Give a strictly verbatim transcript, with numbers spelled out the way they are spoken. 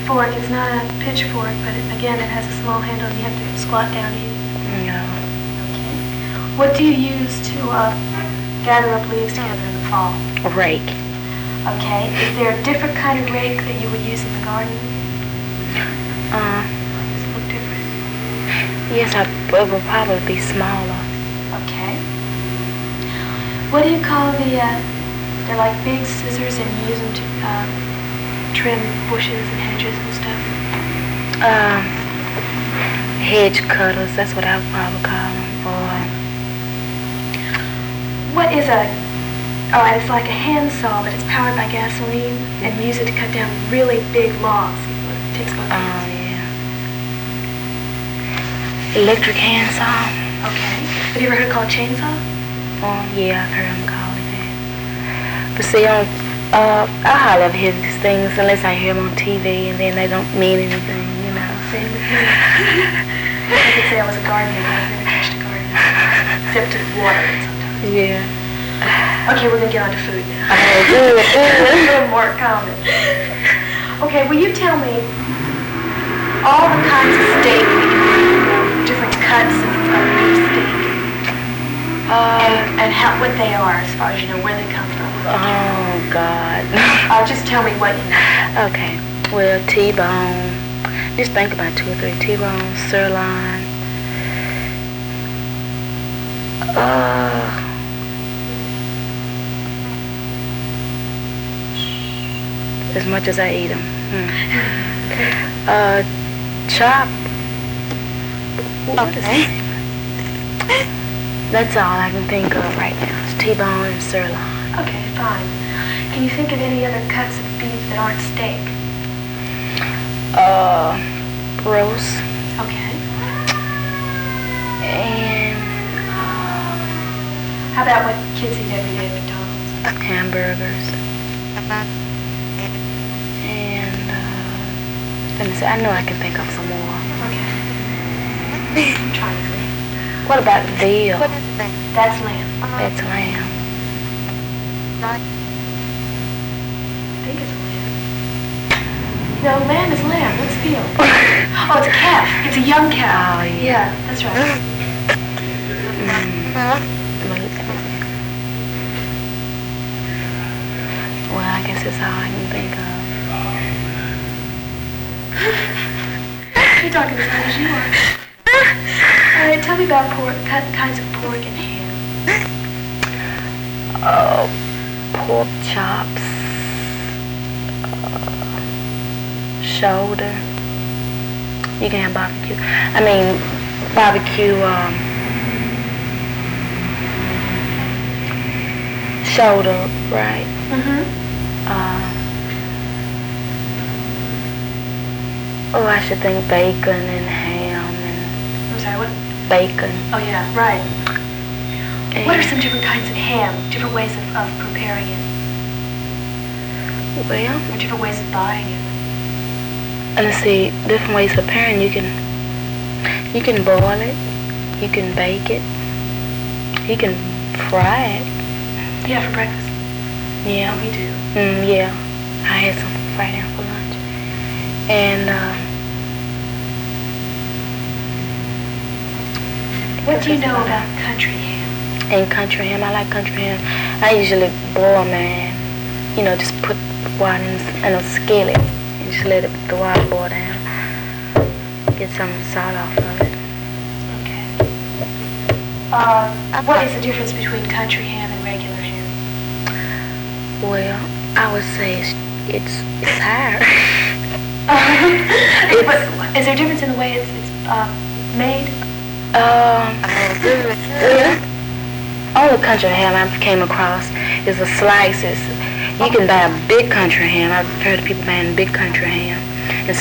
fork. It's not a pitchfork, but it, again, it has a small handle and you have to squat down to eat it. No. Okay. What do you use to uh, gather up leaves together in the fall? A rake. Okay. Is there a different kind of rake that you would use in the garden? Uh, Does it look different? yes, I, it will probably be smaller. Okay. What do you call the, uh, they're like big scissors and you use them to uh, trim bushes and hedges and stuff? Um, hedge cutters, that's what I would probably call them. Or, what is a, oh, it's like a handsaw, but it's powered by gasoline and you use it to cut down really big logs. It takes about oh, yeah. Electric handsaw. Okay. Have you ever heard it called chainsaw? Oh, yeah, I've heard them call it that. But see, on, uh, I hardly ever hear these things unless I hear them on T V and then they don't mean anything, you know. Same with me. I could say I was a gardener, but I've never touched a garden. Except to water it sometimes. Yeah. Okay, we're going to get on to food now. Oh, good, A good. little more common. Okay, will you tell me all the kinds of steak that you you know, different cuts of, of beef steak, Uh, and, and how, what they are as far as you know, where they come from? oh, God. Uh, just tell me what you know. Okay, well, T-bone. Just think about two or three. T-bone, sirloin. Uh... As much as I eat them. Hmm. Uh, chop. What is Okay. it? That's all I can think of right now. It's T-bone and sirloin. Okay, fine. Can you think of any other cuts of beef that aren't steak? Uh, roast. Okay. And How about what kids eat every day at McDonald's? hamburgers. And, uh, let me see. I know I can think of some more. Okay. I'm trying to think. What about veal? That's lamb. That's lamb. I think it's a lamb. No, lamb is lamb. What's veal? Oh, it's a calf. It's a young cow. Oh, yeah. Yeah, that's right. Mm. Well, I guess that's all I can think of. You're talking as loud as you are. All right, tell me about pork, cut kinds of pork and ham. Oh, pork chops, uh, shoulder. You can have barbecue. I mean, barbecue, um, shoulder, right? Mm-hmm. Uh, oh, I should think bacon and ham and I'm sorry, what? bacon. Oh, yeah, right. And What are some different kinds of ham, different ways of, of preparing it, well, or different ways of buying it? and let's see, different ways of preparing. You can, you can boil it, you can bake it, you can fry it. Yeah, for breakfast. Yeah. We do. Mm, yeah. I had some Friday night for lunch. And, uh, What do you know about country ham? and country ham, I like country ham. I usually boil mine, you know, just put water in, in a skillet and just let it, the water boil down. Get some salt off of it. Okay. Uh, what is the difference between country ham and regular ham? Well, I would say it's, it's, it's higher. Uh, but is there a difference in the way it's, it's uh, made? Um, well, only country ham I came across is the slices. You can buy a big country ham. I've heard of people buying big country ham.